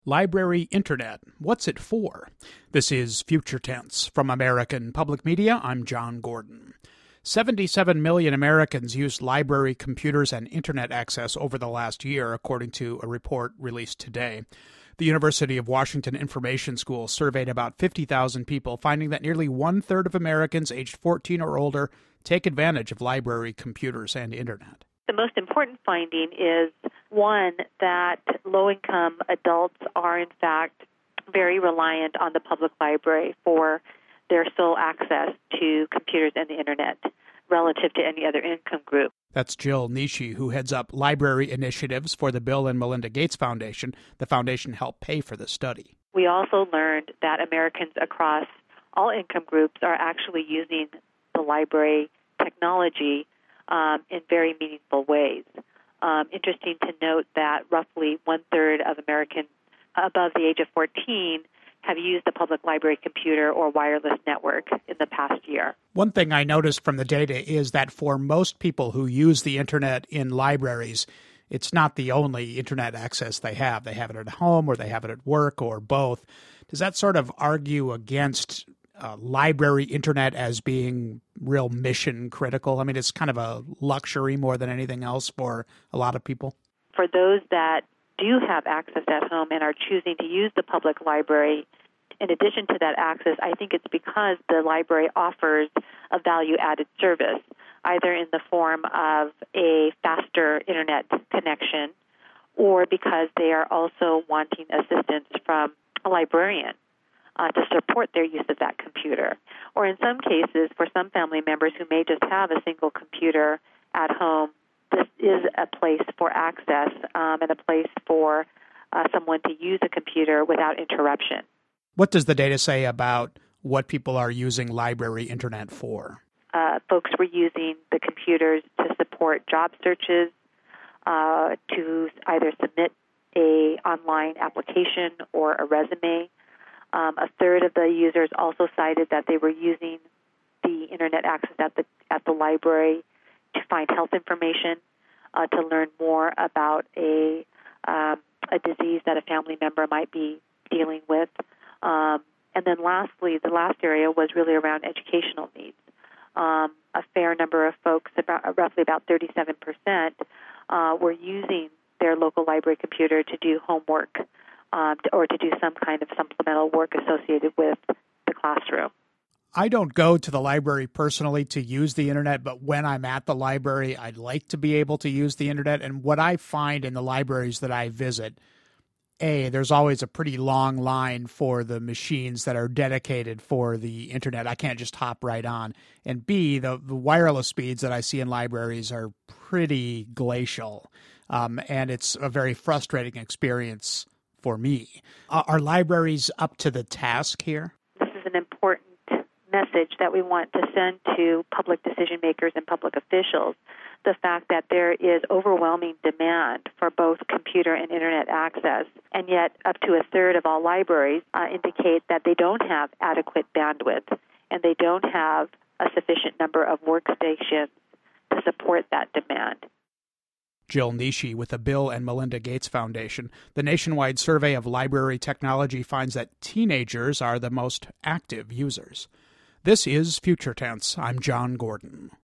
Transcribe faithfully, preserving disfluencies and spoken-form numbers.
Library Internet. What's it for? This is Future Tense. From American Public Media, I'm John Gordon. seventy-seven million Americans used library computers and Internet access over the last year, according to a report released today. The University of Washington Information School surveyed about fifty thousand people, finding that nearly one-third of Americans aged fourteen or older take advantage of library computers and Internet. The most important finding is, one, that low-income adults are, in fact, very reliant on the public library for their sole access to computers and the Internet relative to any other income group. That's Jill Nishi, who heads up library initiatives for the Bill and Melinda Gates Foundation. The foundation helped pay for the study. We also learned that Americans across all income groups are actually using the library technology um, in very meaningful ways. Um, interesting to note that roughly one-third of Americans above the age of fourteen have used the public library computer or wireless network in the past year. One thing I noticed from the data is that for most people who use the Internet in libraries, it's not the only Internet access they have. They have it at home or they have it at work or both. Does that sort of argue against uh, library Internet as being real mission critical? I mean, it's kind of a luxury more than anything else for a lot of people. For those that do have access at home and are choosing to use the public library, in addition to that access, I think it's because the library offers a value-added service, either in the form of a faster Internet connection or because they are also wanting assistance from a librarian uh, to support their use of that computer. Or in some cases, for some family members who may just have a single computer at home, this is a place for access um, and a place for uh, someone to use a computer without interruption. What does the data say about what people are using library Internet for? Uh, folks were using the computers to support job searches, uh, to either submit a online application or a resume. Um, a third of the users also cited that they were using the Internet access at the at the library to find health information, uh, to learn more about a um, a disease that a family member might be dealing with. Um, and then lastly, the last area was really around educational needs. Um, a fair number of folks, about roughly about thirty-seven percent, uh, were using their local library computer to do homework um, to, or to do some kind of supplemental work associated with the classroom. I don't go to the library personally to use the Internet, but when I'm at the library, I'd like to be able to use the Internet. And what I find in the libraries that I visit, A, there's always a pretty long line for the machines that are dedicated for the Internet. I can't just hop right on. And B, the, the wireless speeds that I see in libraries are pretty glacial. Um, and it's a very frustrating experience for me. Uh, are libraries up to the task here? This is an important message that we want to send to public decision makers and public officials. The fact that there is overwhelming demand for both computer and Internet access, and yet up to a third of all libraries uh, indicate that they don't have adequate bandwidth and they don't have a sufficient number of workstations to support that demand. Jill Nishi with the Bill and Melinda Gates Foundation. The nationwide survey of library technology finds that teenagers are the most active users. This is Future Tense. I'm John Gordon.